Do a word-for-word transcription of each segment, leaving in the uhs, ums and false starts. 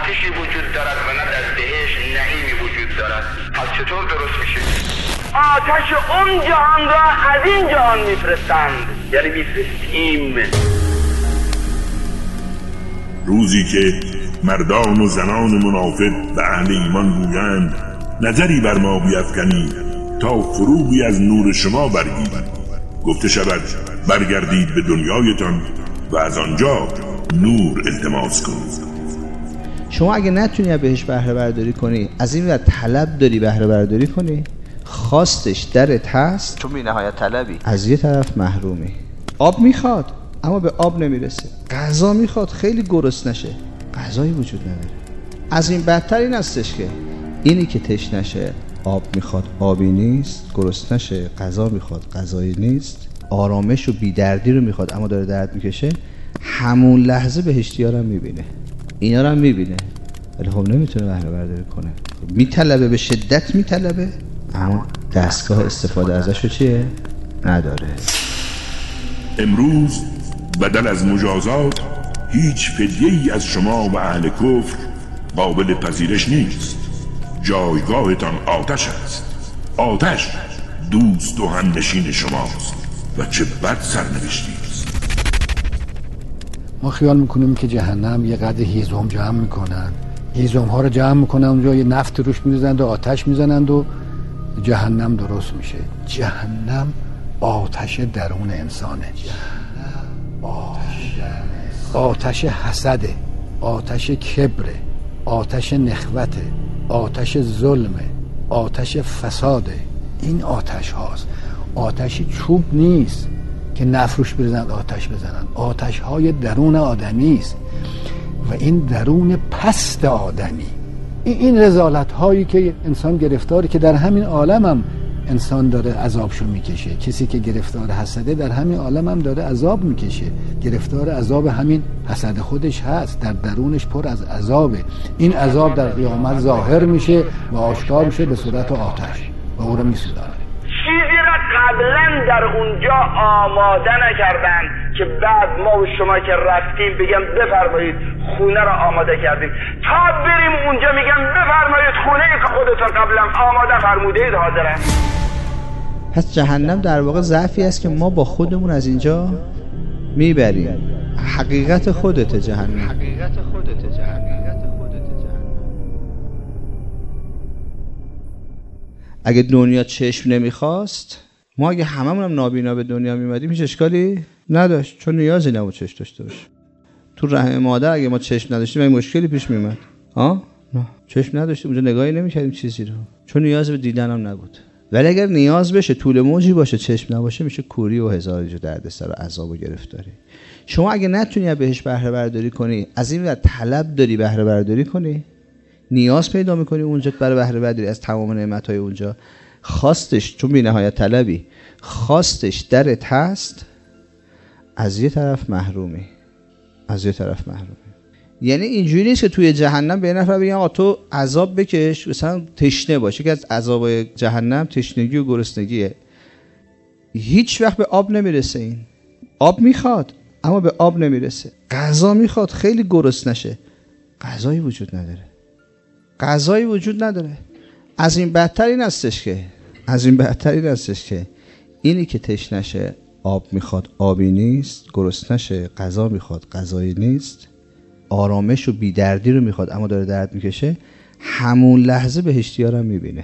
آتشی وجود دارد و نه در بهشت نعیمی وجود دارد. پس چطور درست میشه؟ آتش اون جهان را از این جهان میفرستند، یعنی میفرستیم. روزی که مردان و زنان منافق به اهل ایمان گویند نظری بر ما بیفکنید تا فروغی از نور شما برگیرید، گفته شود برگردید به دنیایتان و از آنجا نور التماس کنید. شما اگه نتونی بهش بهره برداری کنی، از این ور طلب داری بهره برداری کنی، خواستش درت هست، چون بی نهایت طلبی، از یه طرف محرومی. آب میخواد اما به آب نمیرسه. غذا میخواد خیلی گرسنشه، غذایی وجود نداره. از این بدتر این هستش که اینی که تشنشه آب میخواد، آبی نیست، گرسنشه، غذا میخواد، غذایی نیست، آرامش و بیدردی رو میخواد اما داره درد میکشه، همون لحظه بهشتی‌ها رو میبینه، اینا رو هم میبینه، ولی خب نمیتونه بهره برداری کنه. میطلبه، به شدت میطلبه، اما دستگاه استفاده ازش رو چیه؟ نداره. امروز بدل از مجازات هیچ فدیه‌ای از شما و اهل کفر قابل پذیرش نیست. جایگاهتان آتش است. آتش دوست و همنشین شماست و چه بد سرنوشتی است. ما خیال میکنیم که جهنم یه قدر هیزم جمع میکنن، هیزم ها رو جمع میکنن اونجا، یه نفت روش میزنند و آتش میزنند و جهنم درست میشه. جهنم آتش درون انسانه. آتش, آتش حسده، آتش کبره، آتش نخوته، آتش ظلمه، آتش فساده. این آتش هاست. آتش چوب نیست که نفروش بزنند آتش بزنند، آتش های درون آدمی است و این درون پست آدمی. این رذالت هایی که انسان گرفتاره، که در همین عالم هم انسان داره عذابشو میکشه. کسی که گرفتار حسده در همین عالم هم داره عذاب میکشه، گرفتار عذاب همین حسد خودش هست، در درونش پر از عذابه. این عذاب در قیامت ظاهر میشه و آشکار میشه به صورت آتش و او رو میسوزونه. چیزی را قبلا در اونجا آماده نکردن که بعد ما و شما که رفتیم بگم بفرمایید خونه را آماده کردیم، تا بریم اونجا میگم بفرمایید خونه ای که خودتون قبلا آماده فرمودید حاضره. پس جهنم در واقع ضعفی است که ما با خودمون از اینجا میبریم. حقیقت خودت جهنم. حقیقت خودت جهنم. اگه دنیا چشم نمیخواست، ما اگه هممون هم نابینا به دنیا میمدیم هیچ اشکالی نداشت، چون نیازی نبود چشم داشته باشه. تو رحم مادر اگه ما چشم نداشتیم این مشکلی پیش میومد؟ ها؟ نه، چشم نداشتیم اونجا نگاهی نمیکردیم چیزی رو، چون نیاز به دیدن هم نبود. ولی اگر نیاز بشه، طول موجی باشه، چشم نباشه، میشه کوری و هزار جو دردسر و عذاب و گرفتاری. شما اگه نتونی بهش بهره برداری کنی، از این ور طلب داری بهره برداری کنی، نیاز پیدا میکنی اونجا برای بهره برداری از تمام نعمت‌های اونجا، خواستش، چون بی نهایت طلبی، خواستش درت هست، از یه طرف محرومی، از یه طرف محرومی. یعنی اینجوری نیست که توی جهنم به یه نفر بگن آقا تو عذاب بکش، مثلا تشنه باشه، که از عذاب جهنم تشنگی و گرسنگیه. هیچ وقت به آب نمیرسه. این آب میخواد اما به آب نمیرسه. غذا میخواد خیلی گرسنشه، غذایی وجود نداره. غذایی وجود نداره. از این بدتر این هستش که از این بدتر این هستش که اینی که تشنشه آب میخواد، آبی نیست، گرسنشه، غذا میخواد، غذایی نیست، آرامش و بیدردی رو میخواد اما داره درد میکشه، همون لحظه بهشتی‌ها رو میبینه.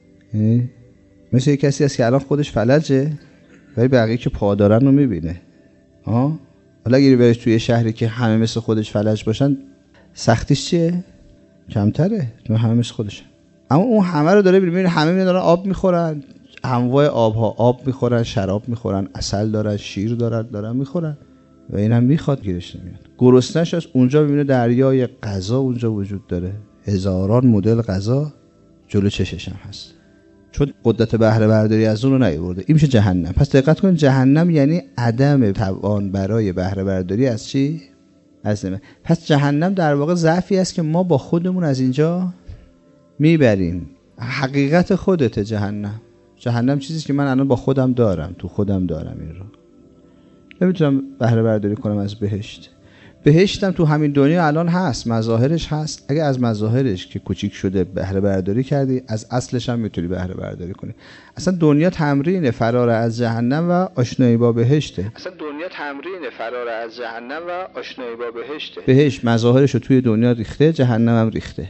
مثل یک کسی هست که الان خودش فلجه ولی بقیه که پا دارن رو میبینه. ها؟ حالا اگه بریش توی شهری که همه مثل خودش فلج باشن، سختیش چیه؟ کمتره، چون همه مثل خودشن. اما اون همه رو داره میبینه، همه میبینه دارن آب میخورن، انواع آبها، آب میخورن، شراب میخورن، عسل دارن، شیر دارن، دارن میخورن و این هم میخواد، گیرش نمیاد. گرسنه‌ش از اونجا ببینه دریای غذا اونجا وجود داره، هزاران مدل غذا جلو چشش هم هست، چون قدرت بهره برداری از اون رو نیاورده. این میشه جهنم. پس دقت کن، جهنم یعنی عدم توان برای بهره برداری از چی؟ از نعمت. پس جهنم در واقع ضعفی است که ما با خودمون از اینجا میبریم. حقیقت خودت جهنم. جهنم چیزی که من الان با خودم دارم، تو خودم دارم، این رو نمیتونم بهره برداری کنم از بهشت. بهشتم تو همین دنیا الان هست، مظاهرش هست. اگه از مظاهرش که کوچیک شده بهره برداری کردی، از اصلش هم میتونی بهره برداری کنی. اصلا دنیا تمرین فرار از جهنم و آشنایی با بهشته. اصلا دنیا تمرین فرار از جهنم و آشنایی با بهشته. بهشت مظاهرش رو توی دنیا ریخته، جهنم هم ریخته.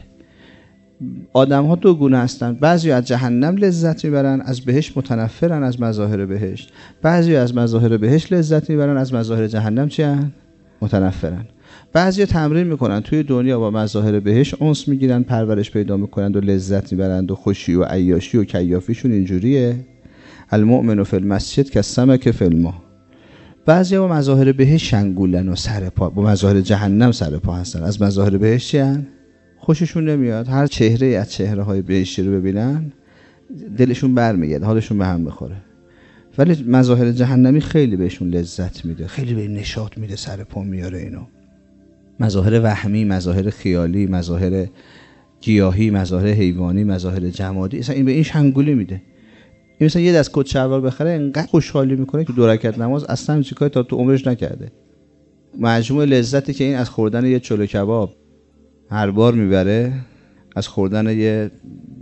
آدم ها دو گونه هستن، بعضی از جهنم لذت میبرن، از بهشت متنفرن از مظاهر بهشت. بعضی از مظاهر بهشت لذت میبرن، از مظاهر جهنم چی هن؟ متنفرن. بعضی تمرین میکنن توی دنیا با مظاهر بهشت انس میگیرن، پرورش پیدا میکنن و لذت میبرن و خوشی و عیاشی و کیافیشون اینجوریه. المؤمن فی المسجد کالسمک فی الماء. بعضی با مظاهر بهشت شنگولن و سر پا، با مظاهر جهنم سر پا هستن. از مظاهر بهشت چی هن؟ خوششون نمیاد. هر چهره از چهره های بهشتی رو ببینن دلشون برمیگرده، حالشون به هم بخوره. ولی مظاهر جهنمی خیلی بهشون لذت میده، خیلی به نشاط میده، سر پا میاره اینو. مظاهر وهمی، مظاهر خیالی، مظاهر گیاهی، مظاهر حیوانی، مظاهر جمادی، اصلا این به این شنگولی میده. این مثلا یه دست کت شلوار بخره انقدر خوشحالی میکنه که دو رکعت نماز اصلا چیکار تا تو عمرش نکرده. مجموع لذتی که این از خوردن یه چلو کباب هر بار میبره، از خوردن یه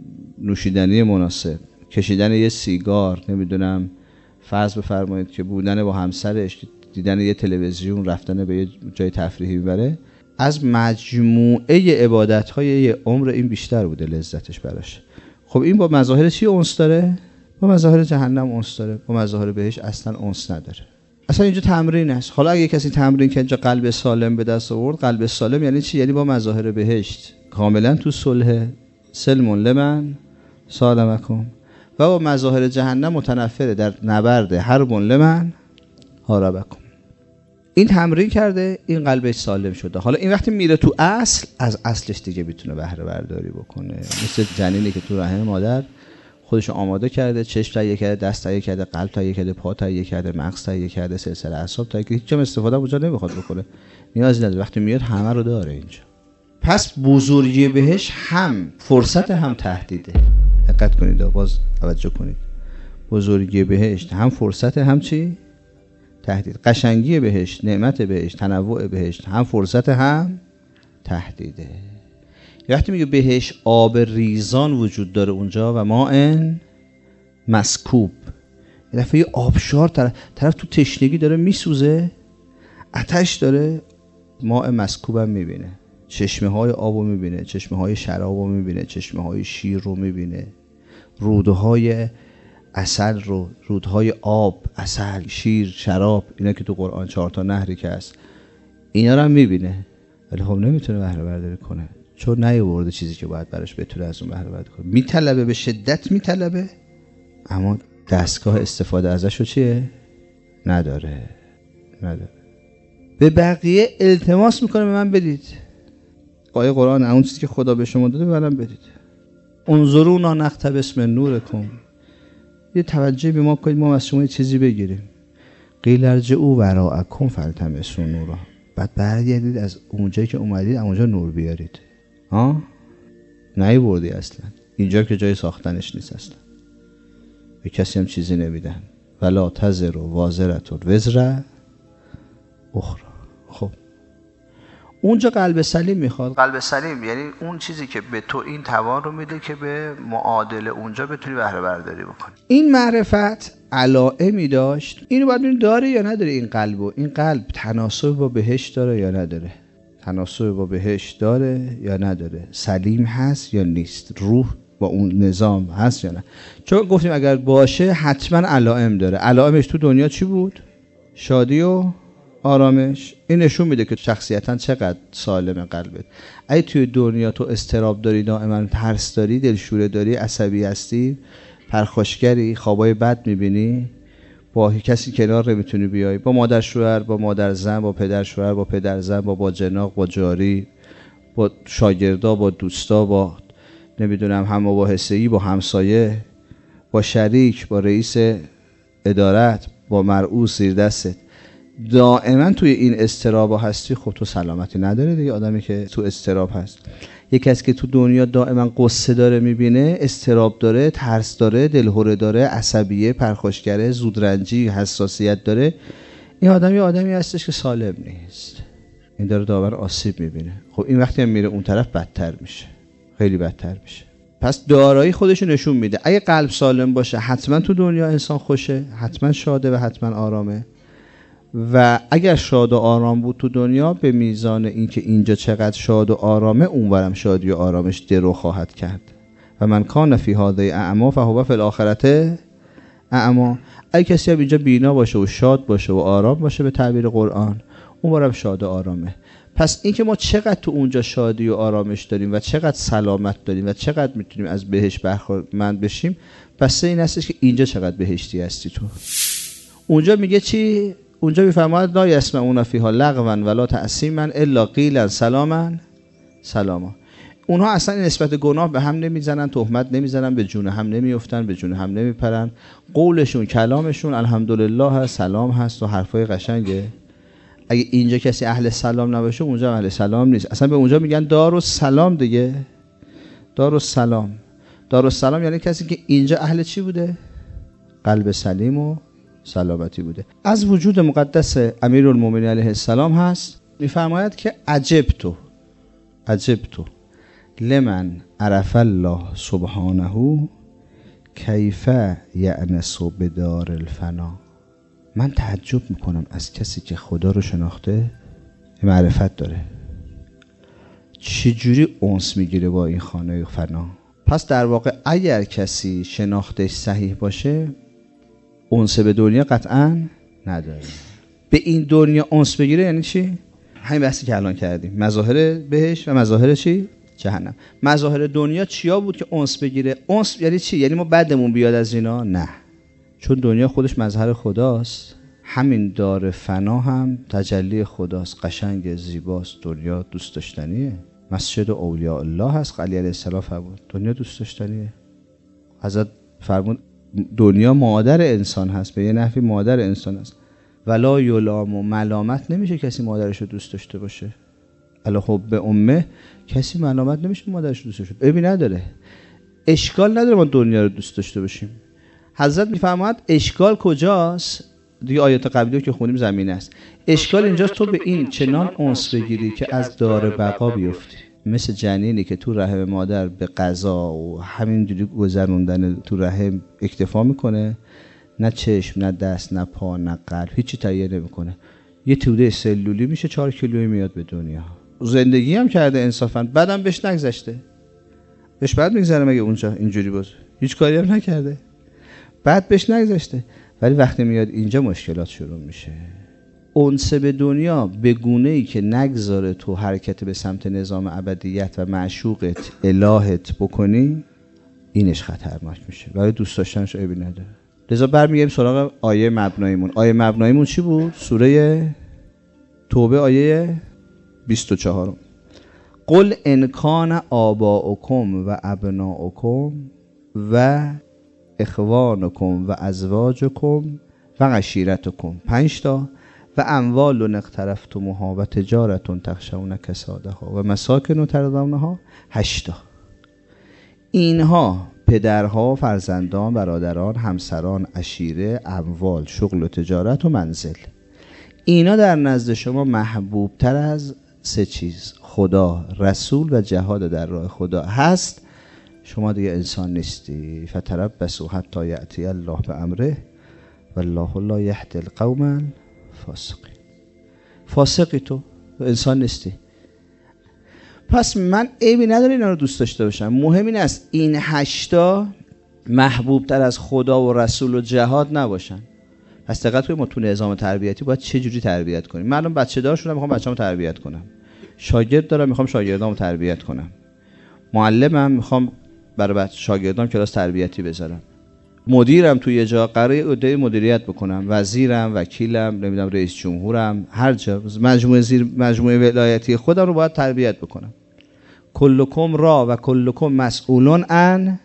نوشیدنی مناسب، کشیدن یه سیگار، نمیدونم فرض بفرمایید که بودن با همسرش، دیدن یه تلویزیون، رفتن به یه جای تفریحی میبره، از مجموعه عبادت‌های یه عمر این بیشتر بوده لذتش براش. خب این با مظاهر چی انس داره؟ با مظاهر جهنم انس داره، با مظاهر بهشت اصلا انس نداره. اصلا اینجا تمرین است. حالا اگه کسی تمرین که اینجا قلب سالم به دست آورد، قلب سالم یعنی چی؟ یعنی با مظاهر بهشت کاملا تو صلح، سلم لمن سالمکم، و با مظاهر جهنم متنفره، در نبرد حرب لمن حاربکم. این تمرین کرده، این قلبش سالم شده. حالا این وقتی میره تو اصل، از اصلش دیگه میتونه بهره برداری بکنه. مثل جنینی که تو رحم مادر خودش آماده کرده، چشم تهیه کرده، دست تهیه کرده، قلب تهیه کرده، پا تهیه کرده، مغز تهیه کرده، سلسله اعصاب تهیه کرده، هیچ جام استفاده اونجا نمیخواد بکنه، نیازی نداره. وقتی میاد همه رو داره اینجا. پس بزرگی بهش هم فرصت هم تهدیده. دقت کنید، باز توجه کنید. بزرگی بهشت هم فرصت هم چی؟ تهدید. قشنگی بهشت، نعمت بهشت، تنوع بهشت هم فرصت هم تهدیده. وقتی میگه بهش آب ریزان وجود داره اونجا و ماء مسکوب، یه دفعه آبشار طرف, طرف تو تشنگی داره میسوزه، آتش داره، ماء مسکوب هم میبینه، چشمه های آب رو میبینه، چشمه های شراب رو میبینه، چشمه های شیر رو میبینه، رودهای عسل رو، رودهای آب، عسل، شیر، شراب، اینا که تو قرآن چهار تا نهری که هست اینا رو هم میبینه. ولی خب نمیتونه بهره برداری کنه، چون نیاورده چیزی که باید براش بتونه از اون بهره برداری کنه. میطلبه، به شدت میطلبه، اما دستگاه استفاده ازش رو چیه؟ نداره نداره به بقیه التماس میکنه به من بدید. آیه قرآن اون چیزی که خدا به شما داده به منم بدید. انظرونا نقتبس من نورکم، یه توجه به ما کنید، ما از شما یه چیزی بگیریم. قیل ارجعوا وراءکم فالتمسوا نورا، بعد برگردید از اونجایی که اومدید اونجا نور بیارید. ها؟ نیاوردی اصلا، اینجا که جای ساختنش نیست اصلا. به کسی هم چیزی نمیدن. ولا تزر و وازرت و وزر اخرى. خب اونجا قلب سلیم میخواد. قلب سلیم یعنی اون چیزی که به تو این توان رو میده که به معادل اونجا بتونی بهره برداری بکنی. این معرفت علائمی داشت. اینو باید ببینید داره یا نداره این قلبو. این قلب تناسب با بهشت داره یا نداره؟ تناسب با بهشت داره یا نداره؟ سلیم هست یا نیست؟ روح با اون نظام هست یا نه؟ چون گفتیم اگر باشه حتما علائم داره. علائمش تو دنیا چی بود؟ شادی و آرامش. این نشون میده که شخصیتاً چقدر سالم قلبت. اگه توی دنیا تو اضطراب داری، دائما ترس داری، دلشوره داری، عصبی هستی، پرخاشگری، خوابای بد میبینی، با کسی کنار نمیتونی بیای، با مادر شوهر، با مادر زن، با پدر شوهر، با پدر زن، با با جناق، با جاری، با شاگردا، با دوستا، با نمیدونم هم مباحثه‌ای، با همسایه، با شریک، با رئیس ادارت، با مرؤوس زیر دستت، دائما توی این اضطراب هستی، خب تو سلامتی نداره دیگه. آدمی که تو اضطراب هست، یک کسی که تو دنیا دائما قصه داره میبینه، اضطراب داره، ترس داره، دلهره داره، عصبیه، پرخاشگره، زودرنجی، حساسیت داره، این آدمی آدمی هستش که سالم نیست. این داره داور آسیب میبینه. خب این وقتی هم میره اون طرف بدتر میشه، خیلی بدتر میشه. پس دارایی خودشو نشون میده. اگه قلب سالم باشه حتما تو دنیا انسان خوشه، حتما شاده و حتما آرامه. و اگر شاد و آرام بود تو دنیا، به میزان اینکه اینجا چقدر شاد و آرامه، اونورم شادی و آرامش درو خواهد کرد. و من کان فی هذه اعما فهو فی الاخرته اعما. اگه کسی هم اینجا بینا باشه و شاد باشه و آرام باشه به تعبیر قرآن، اونورم شاد و آرامه. پس اینکه ما چقدر تو اونجا شادی و آرامش داریم و چقدر سلامت داریم و چقدر میتونیم از بهشت برخوردمند بشیم، بس این هستش که اینجا چقدر بهشتی هستی تو. اونجا میگه چی؟ اونجا میفرماید لا یسمعون فیها لغوا ولا تأثیما الا قیلا سلاما سلاما. اونها اصلا نسبت گناه به هم نمیزنن، تهمت نمیزنن، به جون هم نمیافتن، به جون هم نمیپرن. قولشون، کلامشون الحمدلله هست، سلام هست و حرفای قشنگه. اگه اینجا کسی اهل سلام نباشه، اونجا اهل سلام نیست. اصلا به اونجا میگن دارالسلام دیگه. دارالسلام. دارالسلام یعنی کسی که اینجا اهل چی بوده؟ قلب سلیم و سلامتی بوده. از وجود مقدس امیرالمومنین علیه السلام هست، میفرماید که عجبتو عجبتو لمن عرف الله سبحانه کیف یأنس بدار الفنا. من تعجب میکنم از کسی که خدا رو شناخته، معرفت داره، چجوری انس میگیره با این خانه فنا. پس در واقع اگر کسی شناختش صحیح باشه، انس به دنیا قطعا نداره. به این دنیا انس بگیره یعنی چی؟ همین بحثی که الان کردیم، مظاهر بهشت و مظاهر چی؟ جهنم. مظاهر دنیا چیا بود که انس بگیره؟ انس یعنی چی؟ یعنی ما بدمون بیاد از اینا؟ نه، چون دنیا خودش مظهر خداست. همین دار فنا هم تجلی خداست، قشنگ، زیباست، دنیا دوست داشتنیه. مسجد اولیاء الله هست، علی علیه السلام فرمود دنیا دوست داشتنیه. حضرت فرمود دنیا مادر انسان هست، به یه نحوی مادر انسان هست. ولا یلام و ملامت نمیشه کسی مادرش رو دوست داشته باشه. الا خب به امه کسی ملامت نمیشه مادرش رو دوست داشته باشه. ابی نداره، اشکال نداره ما دنیا رو دوست داشته باشیم. حضرت میفرماید اشکال کجاست؟ دیگه آیات قبلی که خونیم زمینه است. اشکال اینجاست تو به این چنان انس بگیری که از دار بقا بیفتی، مثل جنینی که تو رحم مادر به غذا و همینجوری گذروندن تو رحم اکتفا میکنه، نه چشم، نه دست، نه پا، نه قلب، هیچی تهیه نمیکنه. یه توده سلولی میشه، چهار کیلویی میاد به دنیا. زندگی هم کرده انصافا، بعدم بهش نگذشته. بهش بعد میگذره مگه اونجا اینجوری بود؟ هیچ کاری هم نکرده، بعد بهش نگذشته. ولی وقتی میاد اینجا مشکلات شروع میشه. انس به دنیا به گونه‌ای که نگذاره تو حرکت به سمت نظام ابدیت و معشوقت الهت بکنی، اینش خطرناک میشه. برای دوست داشتنش عیبی نداره. لذا برمیگردیم سراغ آیه مبناییمون. آیه مبناییمون چی بود؟ سوره توبه آیه بیست و چهار. قل ان کان آباؤکم و ابناؤکم و اخوانکم و ازواجکم و عشیرتکم، پنج تا، و اموال اقترفتموها و تجارت تخشون کسادها و مساکن ترضونها، هشت تا. اینها پدرها، فرزندان، برادران، همسران، عشیره، اموال، شغل و تجارت و منزل، اینا در نزد شما محبوب تر از سه چیز، خدا، رسول و جهاد در راه خدا هست، شما دیگه انسان نیستی. فتربصوا حتی یأتی الله بامره والله لا یهدی القوم الفاسقین. فاسقی تو، انسان نیستی. پس من عیبی نداره اینا رو دوست داشته باشم. مهم این است این هشتا محبوب تر از خدا و رسول و جهاد نباشن. پس دقت کنید ما تو نظام تربیتی باید چه جوری تربیت کنیم. من الان بچه دار شدم، میخوام بچه‌مو تربیت کنم. شاگرد دارم، میخوام شاگردامو تربیت کنم. معلمم، میخوام برای بچه شاگردام کلاس تربیتی بذارم. مدیرم توی یه جا قراره عده مدیریت بکنم، وزیرم، وکیلم، نمیدونم رئیس جمهورم، هر جا مجموعه زیر مجموعه ولایتی خودم رو باید تربیت بکنم. کلکم را و کلکم مسئولون عن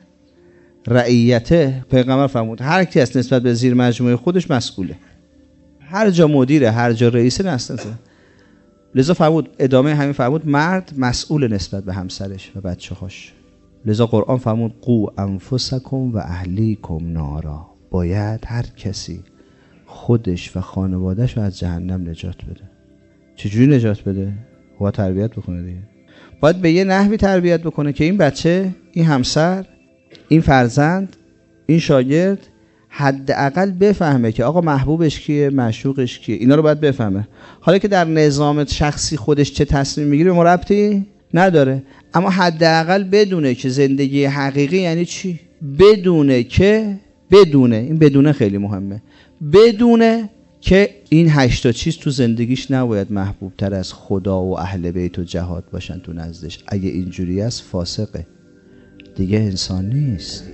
رعیته. پیغمبر فرمود هر کی از نسبت به زیر مجموعه خودش مسئوله. هر جا مدیره، هر جا رئیسه نستنه. لذا فرمود، ادامه همین فرمود، مرد مسئول نسبت به همسرش و بچه‌هاش. لذا قرآن فرمود قو انفسکم و اهلیکم نارا. باید هر کسی خودش و خانواده‌اش رو از جهنم نجات بده. چجوری نجات بده؟ با تربیت بکنه دیگه. باید به یه نحوی تربیت بکنه که این بچه، این همسر، این فرزند، این شاگرد حداقل بفهمه که آقا محبوبش کیه، معشوقش کیه. اینا رو باید بفهمه. حالا که در نظام شخصی خودش چه تصمیم میگیره به ما ربطی نداره، اما حداقل بدونه که زندگی حقیقی یعنی چی. بدونه که بدونه این بدونه خیلی مهمه. بدونه که این هشتا چیز تو زندگیش نباید محبوب تر از خدا و اهل بیت و جهاد باشن تو نزدش. اگه اینجوری است فاسقه دیگه، انسان نیست.